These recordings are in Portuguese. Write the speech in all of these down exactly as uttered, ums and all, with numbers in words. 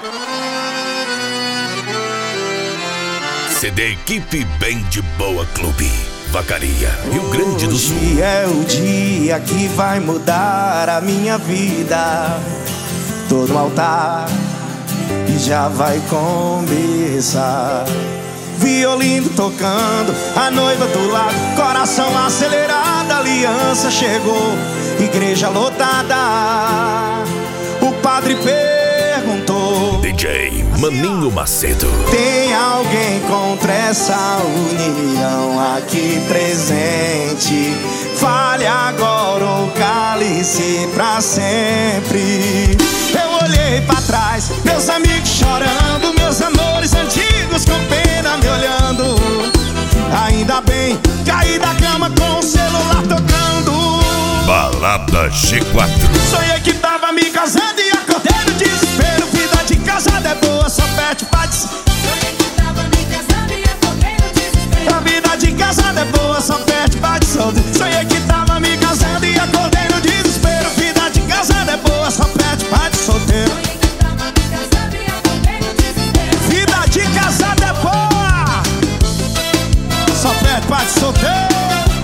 C D Equipe Bem de Boa Clube, Vacaria, Rio Grande do Sul. Hoje é o dia que vai mudar a minha vida. Tô no altar e já vai começar. Violino tocando, a noiva do lado, coração acelerado, aliança chegou, igreja lotada. O padre perguntou: D J Maninho Macedo, tem alguém contra essa união aqui presente? Fale agora ou cale-se pra sempre. Eu olhei pra trás, meus amigos chorando, meus amores antigos com pena me olhando. Ainda bem, caí da cama com o celular tocando. Balada G quatro. Sonhei que tava me casando e acordei no desespero. Vida de casada é boa, só perde pra des... Sonhei que tava me casando e acordei no desespero. A vida de casada é boa, só perde pra de solteiro. Sonhei que tava me casando e acordei no desespero. Vida de casada é boa, só perde pra de solteiro. Sonhei que tava me casando e acordei no desespero. Vida de casada é boa, só perde pra de solteiro.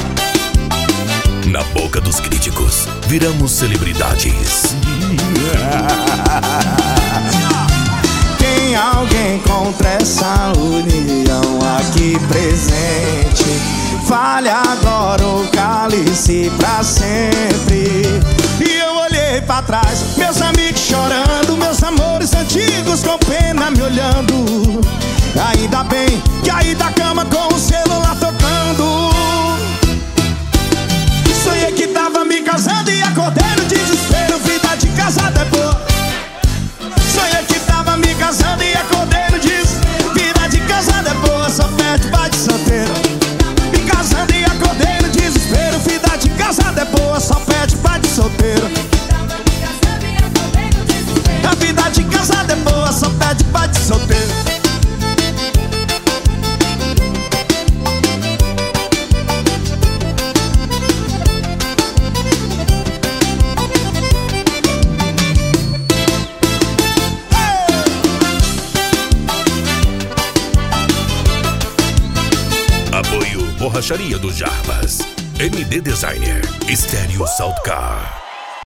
Na boca dos críticos, viramos celebridades. Tem alguém contra essa união aqui presente? Fale agora ou cale-se pra sempre. E eu olhei pra trás, meus amigos chorando, meus amores antigos com pena me olhando. Ainda bem que aí da cama com o celular tocando. Sonhei que tava me casando e acordei no desespero. Vida de casada é boa. Sonhei que tava me casando e acordei no desespero. Vida de casada é boa, só perde pra de solteiro. Me casando e acordei no desespero. Vida de casada é boa, só perde pra de solteiro. A vida de casada é boa, só perde pra de solteiro. Apoio Borracharia do Jarbas, M D Designer, Estéreo Soundcar.